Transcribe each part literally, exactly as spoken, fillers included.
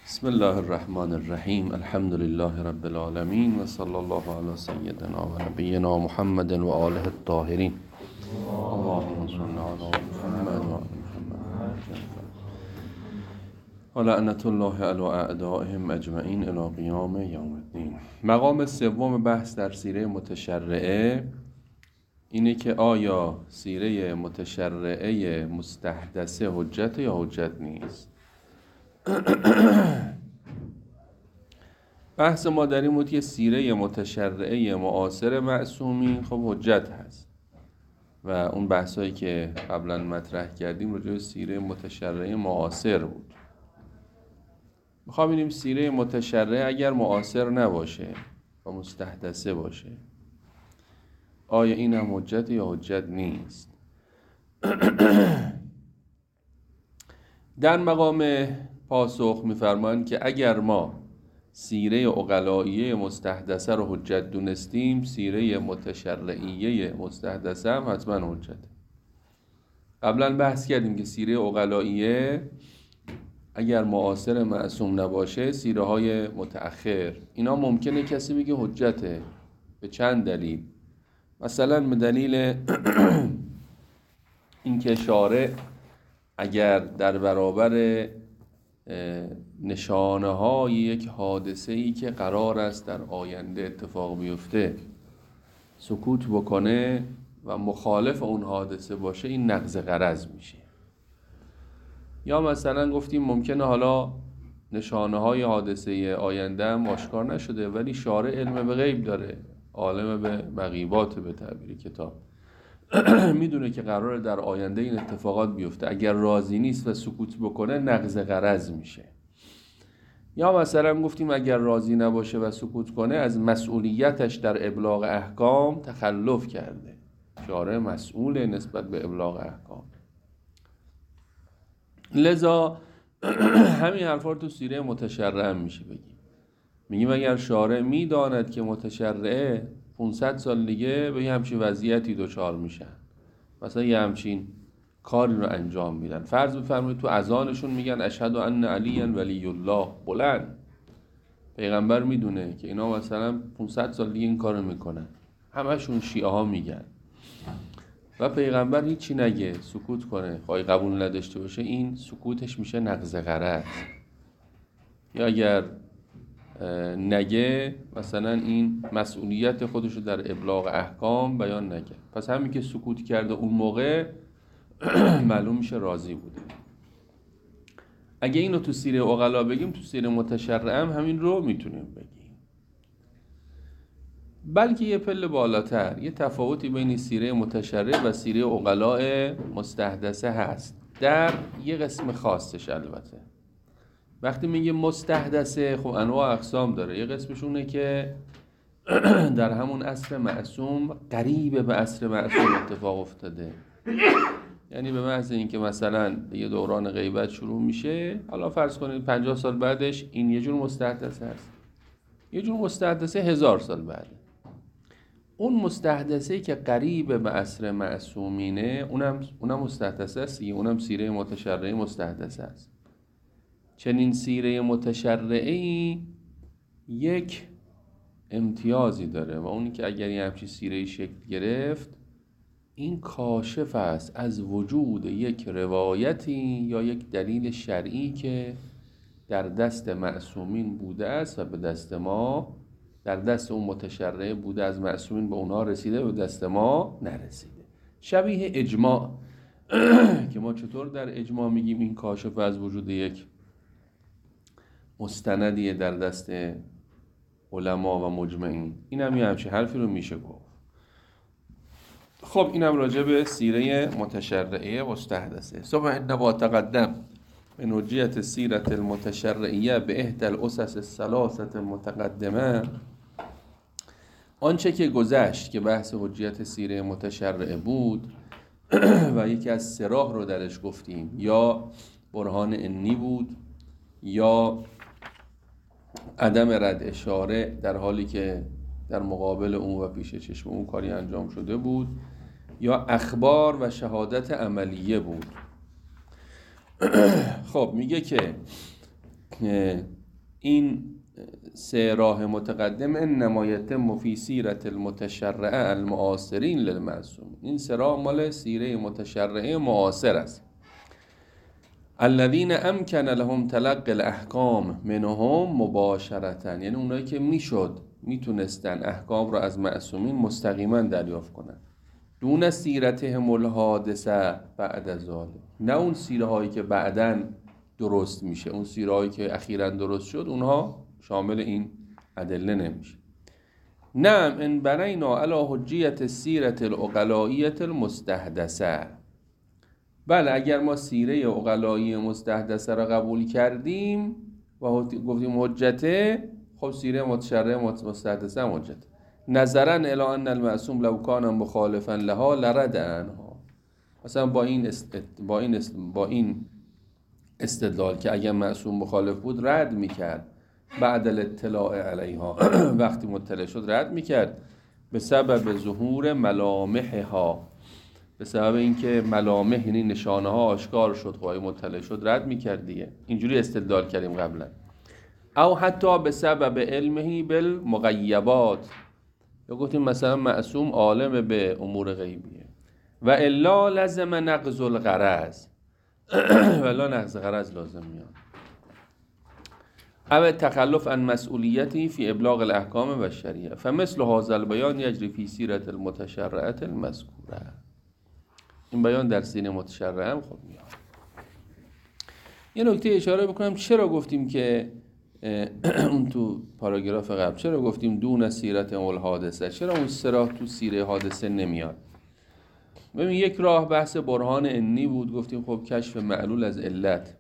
بسم الله الرحمن الرحیم. الحمد لله رب العالمین و صلی الله علی سیدنا و نبینا محمد و آله الطاهرین. اللهم صل علی محمد و آل محمد و لعنت الله علی اعدائهم اجمعین الی قیام یوم الدین. مقام سوم بحث در سیره متشرعه اینه که آیا سیره متشرعه مستحدثه حجت یا حجت نیست. بحث ما در این بود که سیره متشرعه معاصر معصومین خب حجت هست و اون بحثایی که قبلا مطرح کردیم راجع به سیره متشرعه معاصر بود. میخوام ببینیم سیره متشرعه اگر معاصر نباشه و مستحدثه باشه آیا این هم حجت یا حجت نیست. در مقام پاسخ می‌فرمایند که اگر ما سیره عقلائیه مستحدثه رو حجت دونستیم، سیره متشرعیه مستحدثه هم حتما حجته. قبلا بحث کردیم که سیره عقلائیه اگر معاصر معصوم نباشه، سیره های متأخر اینا ممکنه کسی بگه حجته به چند دلیل. مثلا به دلیل اینکه شارع اگر در برابر نشانه های یک حادثه ای که قرار است در آینده اتفاق بیفته سکوت بکنه و مخالف اون حادثه باشه، این نقض غرض میشه. یا مثلا گفتیم ممکنه حالا نشانه های حادثه آینده هم آشکار نشده ولی شارع علم به غیب داره، عالم به مغیبات به تعبیر کتاب، میدونه که قراره در آینده این اتفاقات بیفته. اگر راضی نیست و سکوت بکنه نقض غرض میشه. یا مثلا گفتیم اگر راضی نباشه و سکوت کنه از مسئولیتش در ابلاغ احکام تخلف کرده، شارع مسئول نسبت به ابلاغ احکام. لذا همین حرفا تو سیره متشرعه میشه بگیم. میگیم اگر شارع میداند که متشرعه پانصد سال دیگه به یه همچین وضعیتی دچار میشن، مثلا یه همچین کاری رو انجام میدن، فرض بفرمایید تو اذانشون میگن اشهد ان علی ولی الله، بلند پیغمبر میدونه که اینا مثلا پانصد سال دیگه این کارو میکنن، همشون شیعه ها میگن و پیغمبر هیچی نگه، سکوت کنه، خواهی قبول نداشته باشه، این سکوتش میشه نقض غرض. یا اگر نگه مثلا این مسئولیت خودش رو در ابلاغ احکام بیان نگه، پس همین که سکوت کرده اون موقع معلوم میشه راضی بوده. اگه اینو تو سیره عقلا بگیم، تو سیره متشرعه هم همین رو میتونیم بگیم. بلکه یه پله بالاتر یه تفاوتی بین سیره متشرعه و سیره عقلاء مستحدثه هست در یه قسم خاصش. البته وقتی میگه مستحدثه خب انواع اقسام داره. یه قسمشونه که در همون عصر معصوم قریب به عصر معصوم اتفاق افتاده، یعنی به محض اینکه مثلا یه دوران غیبت شروع میشه، حالا فرض کنید پنجاه سال بعدش، این یه جور مستحدثه هست. یه جور مستحدثه هزار سال بعده. اون مستحدثه که قریب به عصر معصومینه اونم اونم مستحدثه است، اونم سیره متشرعه مستحدثه است. چنین سیره متشرعه‌ای یک امتیازی داره و اونی که اگر یه همچین سیره‌ای شکل گرفت، این کاشف است از وجود یک روایتی یا یک دلیل شرعی که در دست معصومین بوده است و به دست ما، در دست اون متشرعه بوده، از معصومین به اونها رسیده و به دست ما نرسیده. شبیه اجماع که ما چطور در اجماع میگیم این کاشف از وجود یک مستندیه در دست علما و مجمعین، این هم یه همچه حرفی رو میشه گفت. خب اینم راجع به سیره متشرعه مستحدثه. ثم انما تقدم من حجیت سیرت المتشرعیه به احدى الاسس الثلاثه المتقدمه، آنچه که گذشت که بحث حجیت سیره متشرعه بود و یکی از سه راه رو درش گفتیم، یا برهان انی بود، یا عدم رد اشاره در حالی که در مقابل اون و پیش چشم اون کاری انجام شده بود، یا اخبار و شهادت عملیه بود. خب میگه که این سه راه متقدم انما یتم فی سیرت المتشرعه المعاصرین للمعصوم، این سه راه مال سیره متشرعه معاصر است. الذین امکن لهم تلقی الاحکام منهم مباشرتا، یعنی اونایی که میشد میتونستن احکام رو از معصومین مستقیما دریافت کنن. دون سیرتهم الحادثه بعد از ذلک، نه اون سیره هایی که بعداً درست میشه، اون سیره هایی که اخیراً درست شد اونها شامل این ادله نمیشه. نعم ان بنینا علی حجیت سیرت العقلائیه المستحدثه، بله اگر ما سیره عقلایی مستحدثه را قبول کردیم و گفتیم حجته، خب سیره متشرعه مستحدثه هم حجته. نظرا الی ان المعصوم لو کان مخالفا لها لرد عنها، مثلا با این است با این است با این استدلال که اگر معصوم مخالف بود رد میکرد، بعد الاطلاع علیها وقتی مطلع شد رد میکرد، به سبب ظهور ملامحها، به سبب اینکه ملامح یعنی نشانه ها آشکار شد، خواهی مطلع شد رد میکرد دیگه. اینجوری استدلال کردیم قبلا. او حتی به سبب علمه بالمغیبات، یا گفتیم مثلا معصوم عالم به امور غیبیه. و الا لازم نقض الغرض، ولا نقض غرض لازم میاد. او تخلف عن مسئولیتی فی ابلاغ الاحکام و شریعه، فمثل هذا البیان یجری فی سیرت المتشرعه المذکوره. این بیان در سیره متشرعه هم خب میاد. یه نکته اشاره بکنم، چرا گفتیم که اون تو پاراگراف قبل چرا گفتیم دون سیرت الحادثه، چرا اون سه تو سیره حادثه نمیاد؟ ببین یک راه بحث برهان انی بود، گفتیم خب کشف معلول از علت.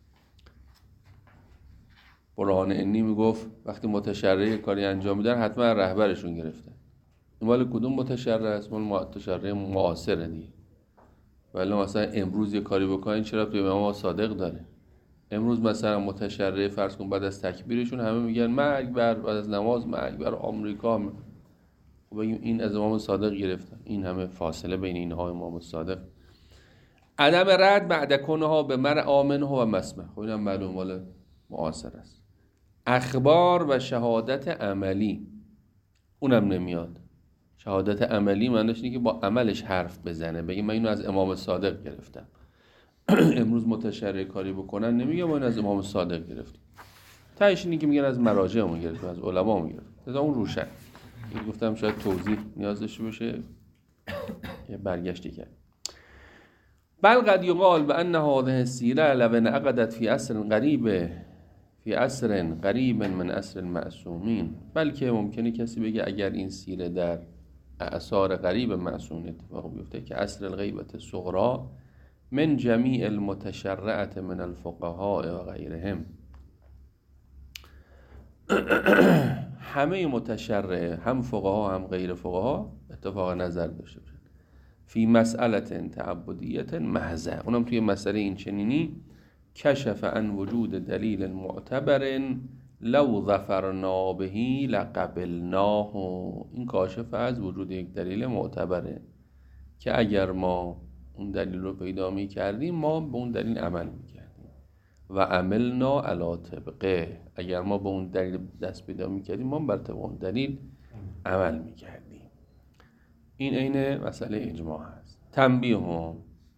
برهان انی میگفت وقتی متشرع کاری انجام میدن حتما رهبرشون گرفته. این مال کدوم متشرع است؟ مال متشرع معاصره دیگه. ولی مثلا امروز یه کاری بکنین چرا تو امام صادق داره؟ امروز مثلا متشرع فرض کن بعد از تکبیرشون همه میگن مرگ بر، بعد از نماز مرگ بر آمریکا. خب بگیم این از امام صادق گرفته، این همه فاصله بین اینها امام صادق. عدم رد بعد کنها به مر آمنه و مسمع، خب اینم معلوم مال معاصر است. اخبار و شهادت عملی اونم نمیاد. شهادت عملی معنیش اینه که با عملش حرف بزنه، بگیم من اینو از امام صادق گرفتم. امروز متشرع کاری بکنن نمیگه ما این از امام صادق گرفتیم، تهش اینه که میگن از مراجعمون گرفتیم، از علمامون گرفتیم. تا اون روشن. این گفتم شاید توضیح نیاز داشته باشه، یه برگشتی کرد. بل قد یقال بان هذه السیره لو انعقدت فی عصر قریب فی عصر قریب من عصر المعصومین، بلکه ممکنه کسی بگه اگر این سیره در اعصار قریب معصوم اتفاق بیفته که عصر الغیبت الصغری من جمیع المتشرعه من الفقهاء و غیرهم، همه متشرع هم فقها هم غیر فقها اتفاق نظر داشته باشن فی مسئله تعبدیه محضه، اونم توی مسئله این چنینی کشف عن وجود دلیل معتبر لو ظفرنا به لقبلناه، این کاشف از وجود یک دلیل معتبره که اگر ما اون دلیل رو پیدا می کردیم ما به اون دلیل عمل می کردیم. و عملنا علی طبقه، اگر ما به اون دلیل دست پیدا می کردیم ما بر طبق اون دلیل عمل می کردیم. این عین مسئله اجماع هست. تنبیه هم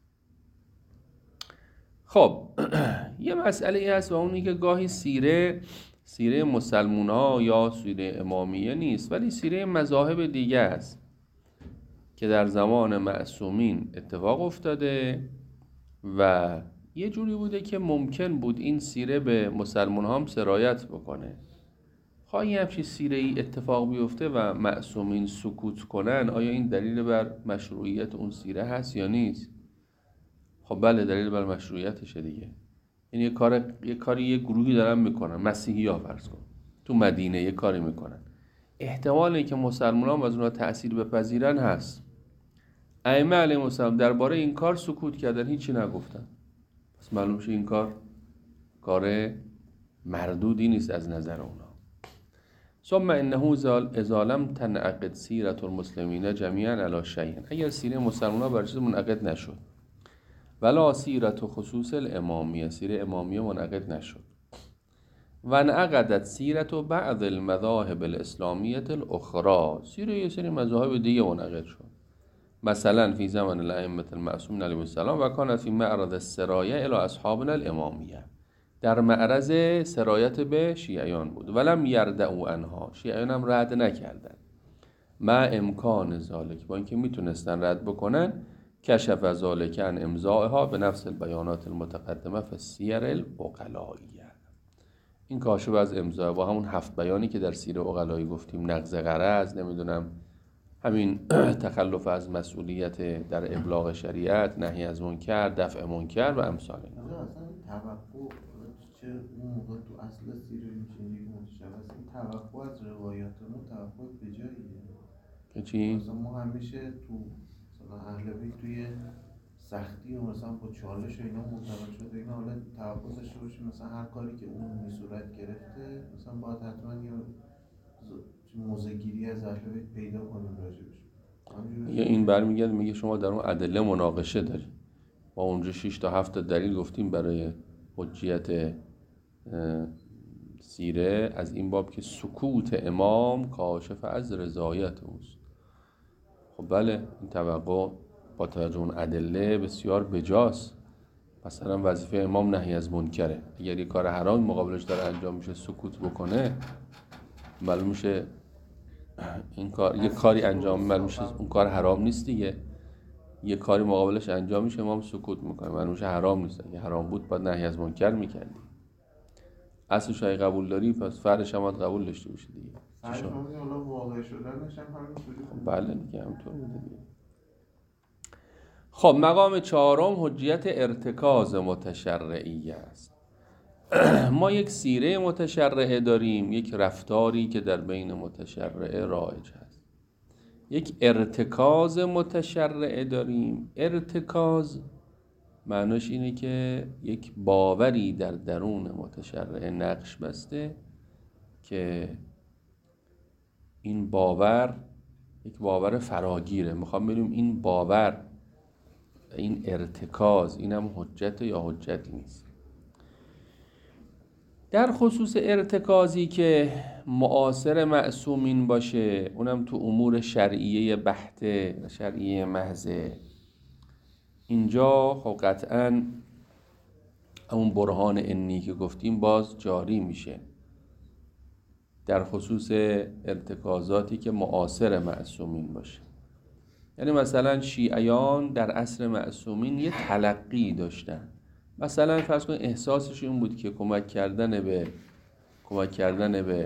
خب یه مسئله هست و اونی که گاهی سیره سیره مسلمون ها یا سیره امامیه نیست، ولی سیره مذاهب دیگه است که در زمان معصومین اتفاق افتاده و یه جوری بوده که ممکن بود این سیره به مسلمون ها هم سرایت بکنه. خواهی همچی سیره ای اتفاق بیفته و معصومین سکوت کنن، آیا این دلیل بر مشروعیت اون سیره هست یا نیست؟ خب بله دلیل بر مشروعیتشه دیگه. این یه کار یه کاری یه گروهی دارن میکنن، مسیحی ها فرض کن تو مدینه یه کاری میکنن، احتمالی که مسلمان ها از اونها تأثیر بپذیرن هست. ائمه علیهم السلام درباره این کار سکوت کردن، هیچی نگفتن، پس معلوم شه این کار کار مردودی نیست از نظر اونها. ثم انه اذا لم تنعقد سیرة المسلمین جمیعا علی شیء، اگر سیره مسلمان ها بر چیز منعقد نشد، ولا سیرة خصوص الامامیه، سیره امامیه منعقد نشد، و انعقدت سیرت و بعض المذاهب الاسلامیت الاخرى، سیره یه سری مذاهب دیگه منعقد شد. مثلا فی زمان الائمه المعصومین علیهم السلام و کانت فی معرض السرایه الی اصحابنا الامامیه، در معرض سرایت به شیعیان بود. ولم یردعوا عنها، شیعیان هم رد نکردن. مع امکان ذالک، با اینکه میتونستن رد بکنن، کشف ذالک عن امضائها به نفس البیانات المتقدمه فی السیر العقلائیه. این کاشف از امضا با همون هفت بیانی که در سیر عقلایی گفتیم، نقض غرض، نمیدونم همین تخلف از مسئولیت در ابلاغ شریعت، نهی از منکر، دفع منکر و امثال اینا. اصلا توقع چه اون موقع تو اصل سیر این چنین منتشر است، این توقع از روایاتمون توقع به جاییه که چی؟ مثلا ما همیشه تو مثلا اهل بیت توی سختی و مثلا با چالش و اینا معتقد شده اینا، حالا توقع داشته باشیم مثلا هر کاری که اون می صورت گرفته مثلا باید حتما یه موضع‌گیری از اهل بیت پیدا کنیم راجبش. یا این برمیگرده میگه شما در اون ادله مناقشه داری. ما اونجا شش تا هفت دلیل گفتیم برای حجیت سیره، از این باب که سکوت امام کاشف از رضایت اوست. خب بله، این توقع با توجه اون ادله بسیار بجاست. مثلا وظیفه امام نهی از منکره، اگر یه کار حرام مقابلش داره انجام میشه سکوت بکنه، معلوم میشه این کار یه کاری انجام معلوم میشه اون کار حرام نیست دیگه. یه کاری مقابلش انجام میشه امام سکوت میکنه، معلوم میشه حرام نیست. اگه حرام بود باید نهی از منکر میکردی. اصلش اگه قبول داری پس فرعش هم قبول داشته باشی دیگه. فرعش هم حالا واقع شدنش هم همینطوری. بله دیگه همینطور بوده دیگه. خب مقام چهارم حجیت ارتکاز متشرعیه است. ما یک سیره متشرعه داریم، یک رفتاری که در بین متشرعه رایج هست. یک ارتکاز متشرعه داریم. ارتکاز معناش اینه که یک باوری در درون متشرعه نقش بسته که این باور یک باور فراگیره. میخوام ببینیم این باور، این ارتکاز، اینم حجت یا حجت نیست. در خصوص ارتکازی که معاصر معصومین باشه، اونم تو امور شرعیه بحته، شرعیه محضه، اینجا خب قطعاً اون برهان انی که گفتیم باز جاری میشه در خصوص ارتکازاتی که معاصر معصومین باشه. یعنی مثلا شیعیان در عصر معصومین یه تلقی داشتن. مثلا فرض کن احساسش این بود که کمک کردن به کمک کردن به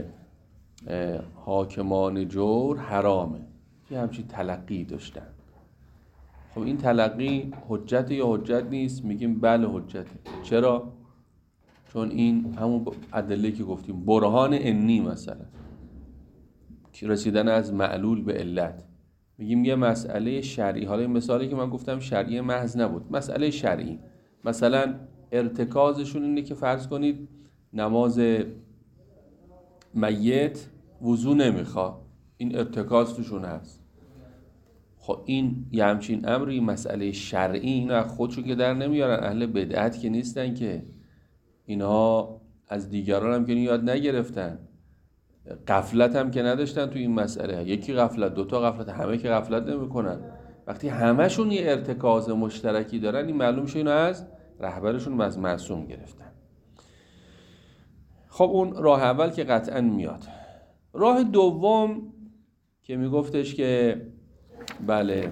حاکمان جور حرامه. یه همچین تلقی داشتن. خب این تلقی حجت یا حجت نیست؟ میگیم بله حجته. چرا؟ چون این همون ادله که گفتیم برهان انی، مثلا که رسیدن از معلول به علت. میگیم یه مسئله شرعی، حالا این مثالی که من گفتم شرعی محض نبود، مسئله شرعی، مثلا ارتکازشون اینه که فرض کنید نماز میت وضو نمیخواد، این ارتکاز توشون هست. خب این یه همچین امری مسئله شرعی، اینا خودشو که در نمیارن، اهل بدعت که نیستن که، اینها از دیگران هم که یاد نگرفتن، غفلت هم که نداشتن تو این مسئله. یکی غفلت، دوتا غفلت، همه که غفلت نمیکنن. وقتی همهشون یه ارتکاز مشترکی دارن، این معلوم شه اینا از رهبرشون از معصوم گرفتن. خب اون راه اول که قطعا میاد. راه دوم که میگفتش که بله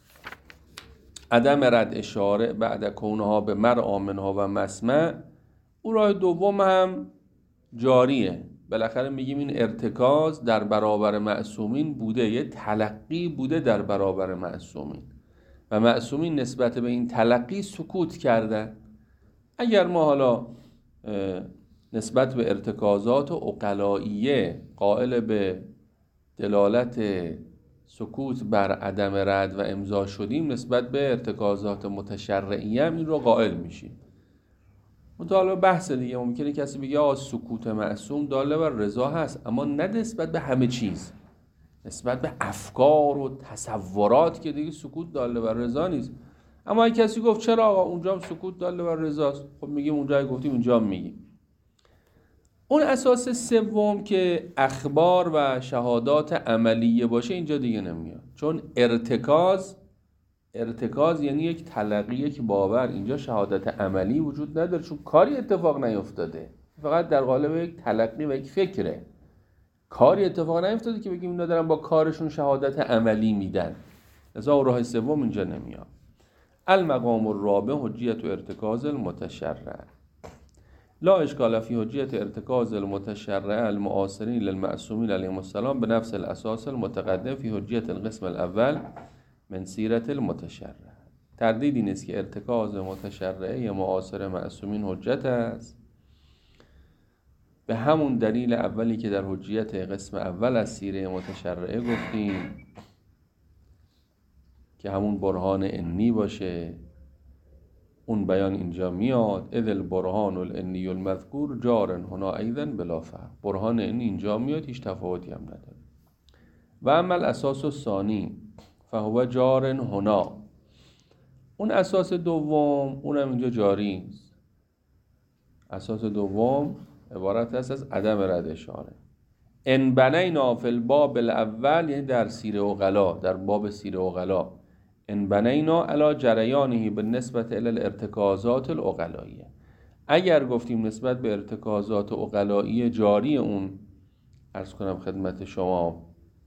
عدم رد اشاره بعد کونها به مرء منها و مسمع، اون راه دوم هم جاریه. بالاخره میگیم این ارتکاز در برابر معصومین بوده، یه تلقی بوده در برابر معصومین و معصومین نسبت به این تلقی سکوت کردن. اگر ما حالا نسبت به ارتکازات عقلائیه قائل به دلالت سکوت بر عدم رد و امضا شدیم، نسبت به ارتکازات متشرعیه هم این رو قائل میشیم. مطالعه بحث دیگه، ممکنه کسی بگه آه سکوت معصوم داله بر رضا هست، اما نه نسبت به همه چیز، نسبت به افکار و تصورات که دیگه سکوت داله بر رضا نیست. اما اگه کسی گفت چرا آقا اونجا هم سکوت داله بر رضاست، خب میگیم اونجا گفتیم اینجا هم میگیم. اون اساس سوم که اخبار و شهادات عملیه باشه اینجا دیگه نمیاد، چون ارتکاز ارتکاز یعنی یک تلقی، یک باور. اینجا شهادت عملی وجود نداره چون کاری اتفاق نیفتاده، فقط در قالب یک تلقی و یک فکره. کاری اتفاق نیفتاده که بگیم اینا دارن با کارشون شهادت عملی میدن، لذا راه سوم اینجا نمیاد. المقام الرابع حجیت و ارتکاز المتشرع. لا اشکال فی حجیت ارتکاز المتشرع المعاصرین للمعصومین علیهم السلام به نفس الاساس المتقدم فی حجیت القسم الاول من سیرت المتشرع. تردیدی نیست که ارتکاز متشرعه معاصر معصومین حجت است، به همون دلیل اولی که در حجیت قسم اول از سیره متشرعه گفتیم که همون برهان انی باشه. اون بیان اینجا میاد اذ البرهان الانی المذکور جار هنا ایضا بلا فرق. برهان انی اینجا میاد، هیچ تفاوتی هم نداره. و اما الاساس الثانی فهو جار هنا. اون اساس دوم اونم اینجا جاری است. اساس دوم عبارت است از عدم رد اشاره. ان بنینا فی الباب الاول، یعنی در سیره عقلا، در باب سیره عقلا، ان بنینا علی جریانه بالنسبه الی الارتکازات العقلائیه. اگر گفتیم نسبت به ارتکازات عقلائیه جاری اون، عرض کنم خدمت شما،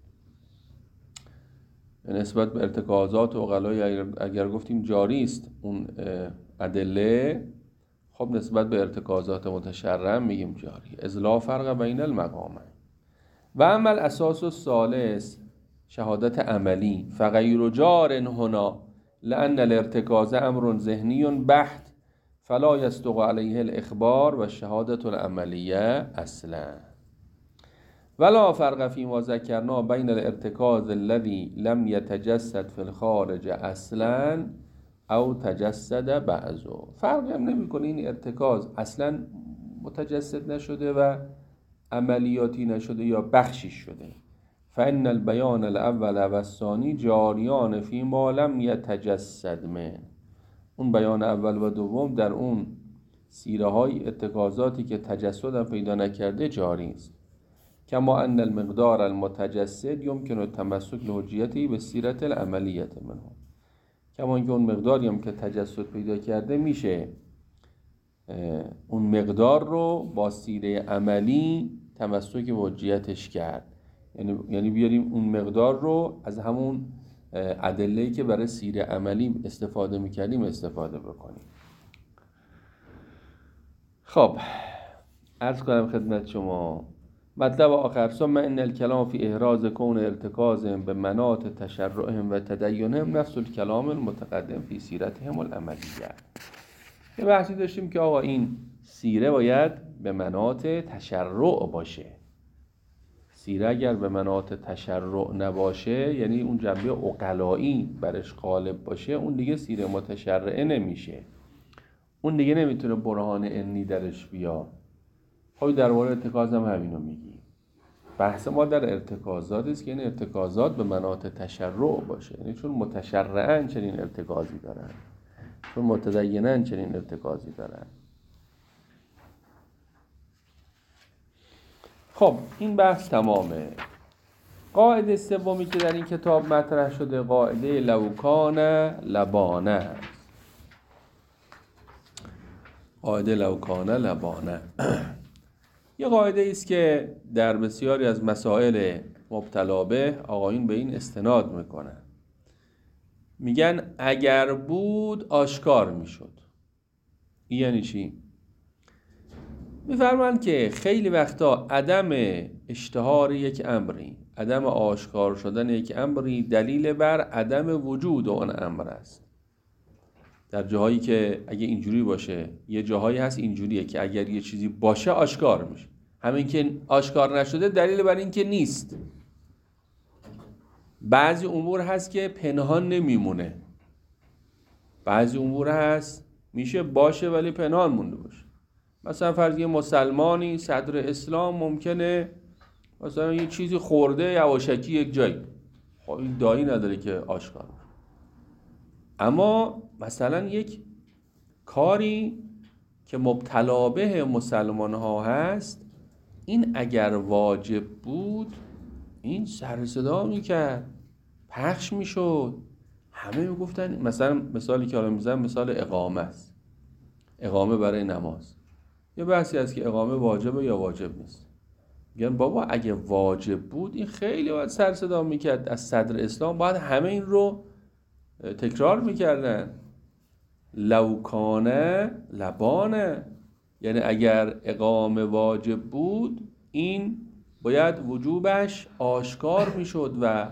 نسبت به ارتکازات عقلائیه اگر گفتیم جاری است اون ادله، خب نسبت به ارتکازات متشرع میگیم جاری. اذ لا فرق بین المقامین. و اما الاساس الثالث شهادت عملی فغیر جار هنا لان الارتکاز امر ذهنی بحت فلا یصدق علیه الاخبار و الشهادة العملیه اصلا. ولا فرق فيما ذكرنا بين الارتكاز الذي لم يتجسد في الخارج اصلا او تجسد بعضه. فرق هم نمی‌کنه این ارتکاز اصلا متجسد نشده و عملیاتی نشده یا بخشی شده. فإن البیان الاول و الثانی جاریان فيما لم يتجسد من. اون بیان اول و دوم در اون سیره های ارتکازاتی که تجسد هم پیدا نکرده جاری است. کما ان المقدار المتجسد يمكن التمسك لحجیته به سیرت العملیت منه. کما اینکه اون مقداری هم که تجسد پیدا کرده میشه اون مقدار رو با سیره عملی تمسک به حجیتش کرد. یعنی یعنی بیاریم اون مقدار رو از همون ادله‌ای که برای سیره عملی استفاده میکردیم استفاده بکنیم. خب عرض کنم خدمت شما مطلب آخر. ثم ان الكلام فی احراز کون ارتکازهم به مناط تشرعهم و تدینهم نفس الكلام المتقدم فی سیرتهم العملیه. یه بحثی داشتیم که آقا این سیره باید به مناط تشرع باشه. سیره اگر به مناط تشرع نباشه، یعنی اون جنبه عقلایی برش غالب باشه، اون دیگه سیره متشرعه نمیشه. اون دیگه نمیتونه برهان انی درش بیاد. خب در مورد ارتکاز هم همینو میگی. بحث ما در ارتکازات است که این ارتکازات به مناط تشرع باشه، یعنی چون متشرعن چنین ارتکازی دارن، چون متدینن چنین ارتکازی دارن. خب این بحث تمامه. قاعده سومی که در این کتاب مطرح شده قاعده لوکان لبانه. قاعده لوکان لبانه یه قاعده است که در بسیاری از مسائل مبتلا به آقایون به این استناد میکنن. میگن اگر بود آشکار میشد. این یعنی چی؟ میفرمایند که خیلی وقتا عدم اشتهار یک امری، عدم آشکار شدن یک امری دلیل بر عدم وجود اون امر است. در جاهایی که اگه اینجوری باشه، یه جاهایی هست اینجوریه که اگر یه چیزی باشه آشکار میشه، همین که آشکار نشده دلیل بر این که نیست. بعضی امور هست که پنهان نمیمونه، بعضی امور هست میشه باشه ولی پنهان مونده باشه. مثلا فرض یه مسلمانی صدر اسلام ممکنه مثلا یه چیزی خورده یواشکی یک جایی، خب این دایی نداره که آشکار باشه. اما مثلا یک کاری که مبتلا به مسلمان ها هست این اگر واجب بود این سر صدا میکرد، پخش میشد، همه میگفتن. مثلا مثالی که حالا میزنم مثال اقامه است، اقامه برای نماز. یه بحثی هست که اقامه واجبه یا واجب نیست. میگن بابا اگه واجب بود این خیلی باید سر صدا میکرد، از صدر اسلام باید همه این رو تکرار میکردن. لوکانه لبانه، یعنی اگر اقامه واجب بود این باید وجوبش آشکار میشد و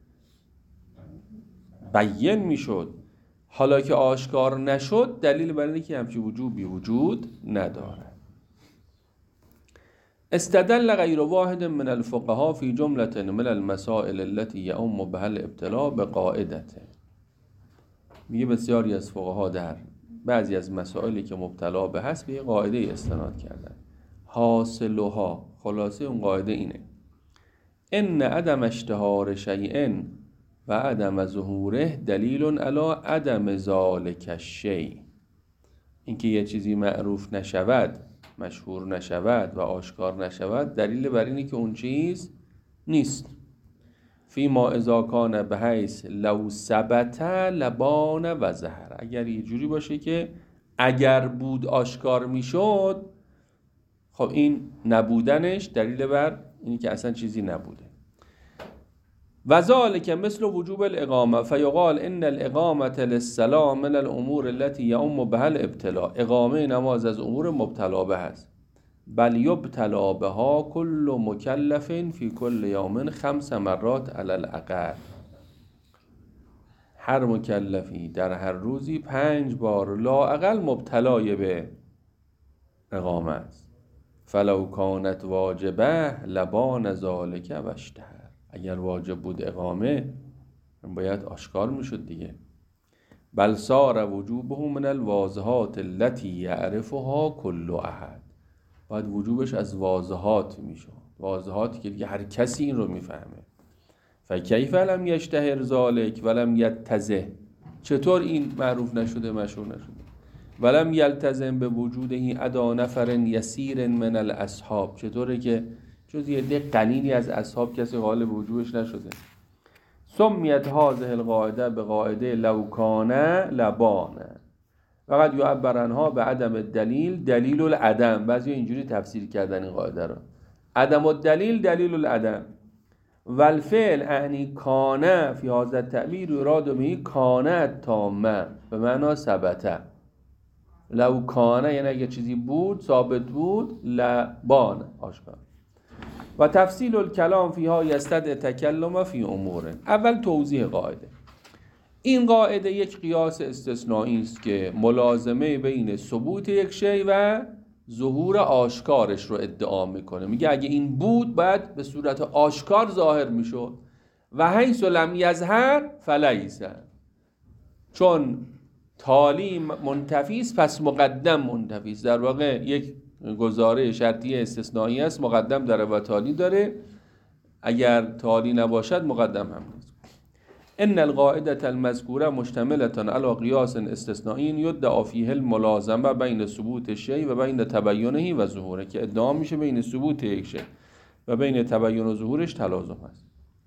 بیان میشد. حالا که آشکار نشد دلیل بر اینه که همچین وجوبی وجود نداره. استدل غیر واحد من الفقهاء في جملة من المسائل التي يؤم بها الابتلاء بقاعدته. میگه بسیاری از فقها در بعضی از مسائلی که مبتلا به هست به یه قاعده استناد کردن. حاصلها، خلاصه اون قاعده اینه: ان عدم اشتهار شیء و عدم ظهوره دلیل علی عدم ذالک الشیء. اینکه یه چیزی معروف نشود، مشهور نشود و آشکار نشود دلیل بر اینه که اون چیز نیست. فی ما اذا کان بحیث لو ثبت لبان و ظهر. اگر یه جوری باشه که اگر بود آشکار میشد، خب این نبودنش دلیل بر اینی که اصلا چیزی نبوده. و ذالک مثل وجوب الاقامه فیقال ان الاقامه للصلاه من الامور التي يؤم بها الابتلاء. اقامه نماز از امور مبتلا به است. بل یبتلا بها کل مکلف فی کل یوم خمس مرات علی الاقل. هر مکلفی در هر روزی پنج بار لااقل مبتلای به اقامه است. فلو کانت واجبه لبان ذالک و اشتهر. اگر واجب بود اقامه باید آشکار میشد دیگه. بل صار وجوبه من الواضحات التي يعرفها كل احد. باید وجوبش از واضحات میشد، واضحاتی که دیگه هر کسی این رو میفهمه. فکیف لم یشتهر ذالک ولم یتزه. چطور این معروف نشده، مشهور نشده؟ ولم یلتزم به وجوده ادا نفر یسیر من الاصحاب. چطوره که جز یه ده قلیلی از اصحاب کسی غالب وجوبش نشده؟ سمیت هذه القاعده به قاعده لو کان لبان. فقط یعبر عنها به عدم دلیل دلیل العدم. بعضی اینجوری تفسیر کردن این قاعده رو: عدم الدلیل دلیل العدم. والفعل اعنی کان فی هذا التعبیر یراد به کان تامه به معنی ثبت. لو کان یعنی اگه چیزی بود، ثابت بود، لبان آشکار. و تفصیل الکلام فیها یستدعی تکلم فی امور. اول توضیح قاعده. این قاعده یک قیاس استثنایی است که ملازمه بین ثبوت یک شی و ظهور آشکارش رو ادعا میکنه. میگه اگه این بود باید به صورت آشکار ظاهر میشد. و حیث لم یظهر فلیس. چون تالی منتفیس پس مقدم منتفیس. در واقع یک گزاره شرطی استثنایی است، مقدم داره و تالی داره. اگر تالی نباشد مقدم هم نیست. ان القاعده المذکوره مشتمله علی قیاس استثنایی یدعی فیه الملازمه بین ثبوت الشیء و بین تبینه و ظهوره. که ادعا میشه بین ثبوت یک شی و بین تبین و ظهورش تلازم است.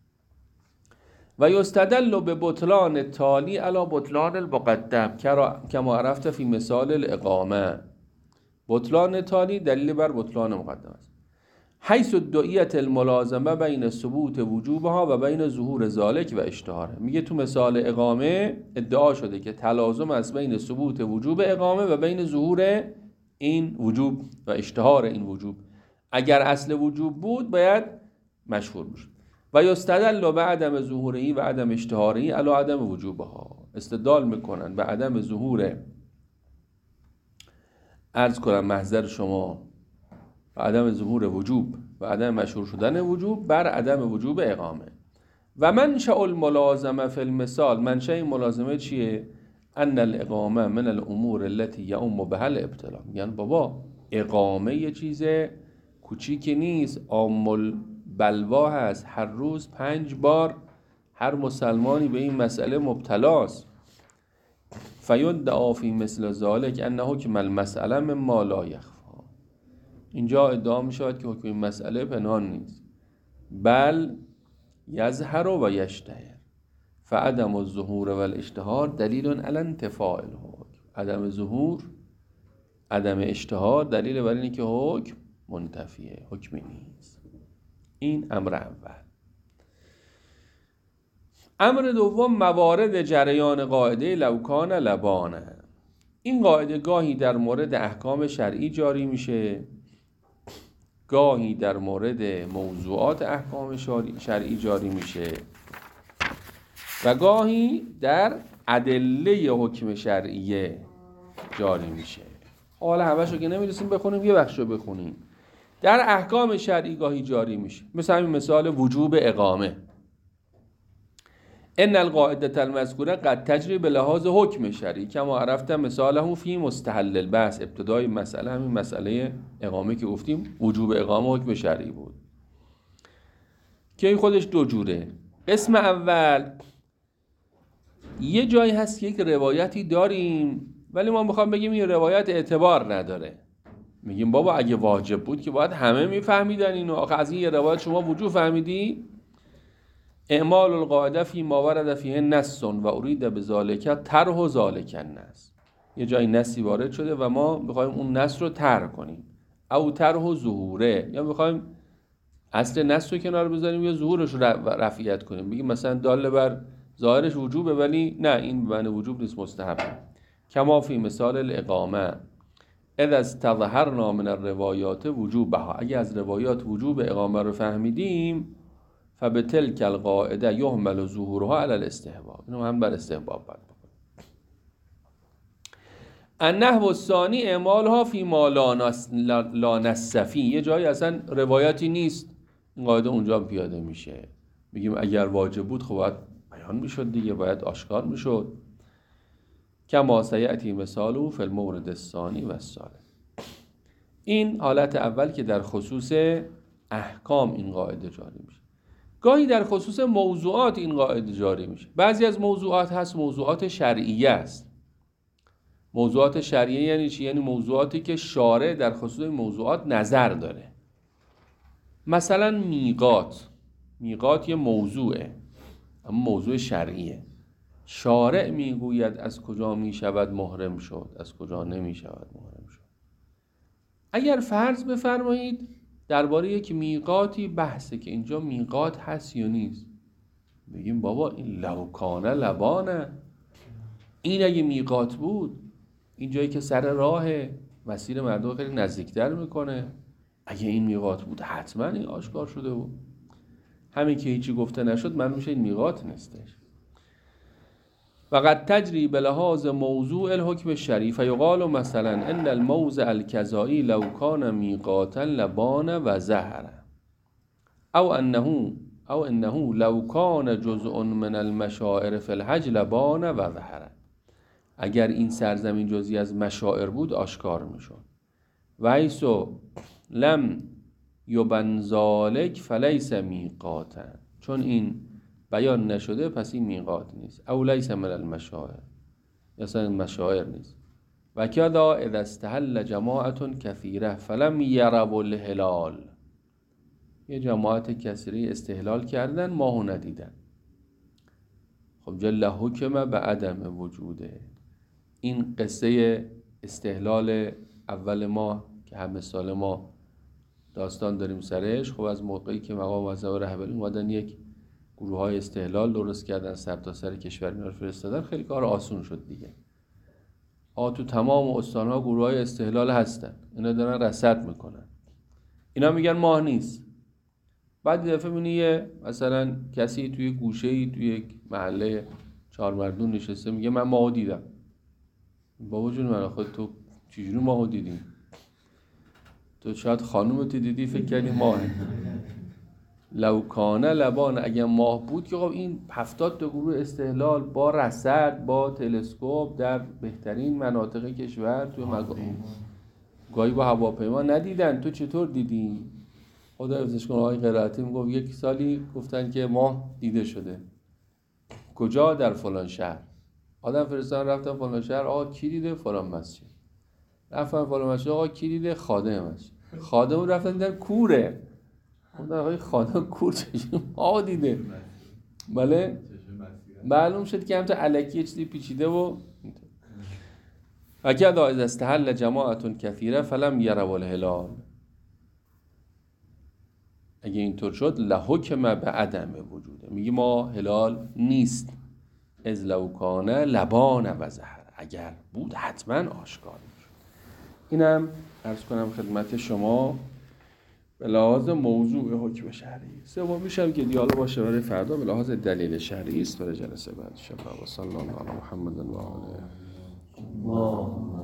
و یستدل به بطلان تالی علی بطلان المقدم کما عرفت فی مثال الاقامه. بطلان تالی دلیل بر بطلان مقدم است. حیث الدعیت الملازمه بین ثبوت وجوبها و بین ظهور ذالک و اشتهاره. میگه تو مثال اقامه ادعا شده که تلازم است بین ثبوت وجوب اقامه و بین ظهور این وجوب و اشتهار این وجوب. اگر اصل وجوب بود باید مشهور بشه. و یستدل به عدم ظهوری و عدم اشتهاری علی عدم وجوبها. استدلال میکنن به عدم ظهور، عرض کنم محضر شما، و عدم ظهور وجوب و عدم مشهور شدن وجوب بر عدم وجوب اقامه. و منشأ الملازمه فی المثال. منشأ این ملازمه چیه؟ ان الاقامه من الامور التي یؤم بها الابتلاء. یعنی بابا اقامه یه چیز کوچیکی نیست، عام البلوا هست. هر روز پنج بار هر مسلمانی به این مسئله مبتلاست. فیدعا فی مثل ذلک انه حکم المسأله مما لا یخفی. اینجا ادعا می شود که حکم این مسئله پنهان نیست، بل یظهر و یشتهر، فعدم الظهور و الاشتهار دلیل علی انتفاء الحکم. عدم ظهور، عدم اشتهار دلیل بر اینه که حکم منتفیه، حکمی نیست. این امر اول. امر دوم موارد جریان قاعده لو کان لبانه. این قاعده گاهی در مورد احکام شرعی جاری میشه، گاهی در مورد موضوعات احکام شرعی جاری میشه و گاهی در ادله حکم شرعیه جاری میشه. حالا همشو که نمیرسیم بخونیم، یه بخشو بخونیم. در احکام شرعی گاهی جاری میشه، مثل همین مثال وجوب اقامه. ان القاعده المذکوره قد تجری به لحاظ حکم شرعی کما عرفت مثاله فی مستحل البحث. ابتدای مسئله همین مسئله اقامه که گفتیم وجوب اقامه حکم شرعی بود که این خودش دو جوره. قسم اول یه جایی هست که یک روایتی داریم ولی ما میخوام بگیم این روایت اعتبار نداره. میگیم بابا اگه واجب بود که باید همه میفهمیدن اینو، آخه از این یه روایت شما وجوب فهمیدی؟ اعمال القاعده فی ما ورد فیه نص و ارید بذالک طرح ذالک النص. یه جایی نصی وارد شده و ما میخوایم اون نص رو طرح کنیم، او طرح ظهوره، یا میخوایم اصل نص رو کنار بذاریم یا ظهورش رو رفعیت کنیم، بگیم مثلا دال بر ظاهرش وجوبه ولی نه، این معنی وجوب نیست، مستحبه. کما فی مثال الاقامه اذا استظهرنا من الروایات وجوبها. اگه از روایات وجوب اقامه رو فهمیدیم فبتلک القاعده یحمل ظهورها علی الاستحباب. اینو هم بر استحباب باید بکنیم. النحو الثانی اعمالها فی ما لا نص فیه. یه جایی اصلا روایتی نیست، این قاعده اونجا پیاده میشه، میگیم اگر واجب بود خب باید بیان میشد دیگه، باید آشکار میشد. کما سیأتی مثاله فی المورد الثانی و الثالث. این حالت اول که در خصوص احکام این قاعده جاری میشه. گاهی در خصوص موضوعات این قاعده جاری میشه. بعضی از موضوعات هست موضوعات شرعیه است. موضوعات شرعیه یعنی چی؟ یعنی موضوعاتی که شارع در خصوص موضوعات نظر داره. مثلا میقات. میقات یه موضوعه اما موضوع شرعیه. شارع میگوید از کجا میشود محرم شد، از کجا نمیشود محرم شد. اگر فرض بفرمایید درباره یک میقاتی بحثه که اینجا میقات هست یا نیست، بگیم بابا این لوکانه لبانه، این اگه میقات بود، این جایی که سر راه مسیر مردم خیلی نزدیکتر میکنه، اگه این میقات بود حتما این آشکار شده بود. همین که هیچی گفته نشد من میشه این میقات نیستش. وقد تجری بلحاظ موضوع الحکم الشرعی فیقال مثلا ان الموضع الکذایی لو کان میقاتا لبان و ظهر، او انه او انه لو کان جزء من المشاعر فی الحج لبان و ظهر. اگر این سرزمین جزئی از مشاعر بود آشکار میشد. و ایسو لم یبن ذالک فلیس میقاتا. چون این بیان نشده پس این میقات نیست. او لیس من المشاعر، اصلا مشاعر نیست. و کذا اذا استحل جماعت کثیره فلم یروا الهلال. یه جماعت کثیری استحلال کردن ماهو ندیدن، خب جل حکم به عدم وجوده. این قصه استحلال اول ماه که همه سال ما داستان داریم سرش، خب از موقعی که مقام معظم رهبری اومدن یک گروه های استحلال درست کردن، سر تا سر کشور اینا رو فرستادن، خیلی کار آسون شد دیگه. آ تو تمام استان‌ها گروه های استحلال هستن، اینا دارن رصد میکنن، اینا میگن ماه نیست. بعد دفعه میبینی یه مثلا کسی توی گوشه‌ای توی یک محله چهار مردون نشسته میگه من ماهو دیدم. بابا جون من خود تو چجوری ماهو دیدی؟ تو شاید خانومت دیدی فکر کردی ماهه. لو کانه لبان، اگه ماه بود که خب این هفتاد تا گروه استحلال با رصد با تلسکوپ در بهترین مناطق کشور توی مگاه گاهی با هواپیما ندیدن، تو چطور دیدی؟ خدا حفظش کنه آقای قرائتی میگفت یک سالی گفتن که ماه دیده شده. کجا؟ در فلان شهر. آدم فرستادن رفتن فلان شهر، آقا کی دیده؟ فلان مسجد. رفتن فلان مسجد، آقا کی دیده؟ خادم مسجد. خادم رفتن دیدن کوره. خدا آقای خادم کور چشم ما دیده. بله معلوم شد که همتا علکی یه چیزی پیچیده و اگر از استحل جماعتون کثیره فلم یروا الهلال. اگه اینطور شد لحکم به عدم وجوده، میگه ما هلال نیست. از لو کان لبان و زهر، اگر بود حتما آشکار میشد. اینم عرض کنم خدمت شما به لحاظ موضوع حکم شرعی. سومیش هم که دیالوگ باشه برای فردا به لحاظ دلیل شرعی است. برای جلسه بعد ان شاء الله. و صلی الله علی محمد و آله.